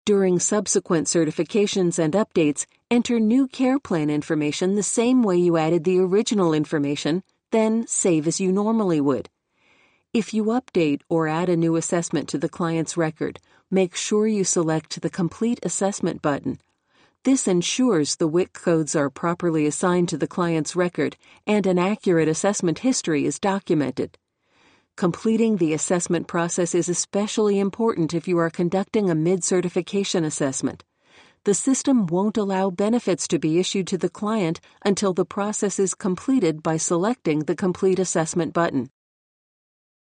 During subsequent certifications and updates, enter new care plan information the same way you added the original information, then save as you normally would. If you update or add a new assessment to the client's record, make sure you select the Complete Assessment button. This ensures the WIC codes are properly assigned to the client's record and an accurate assessment history is documented. Completing the assessment process is especially important if you are conducting a mid-certification assessment. The system won't allow benefits to be issued to the client until the process is completed by selecting the Complete Assessment button.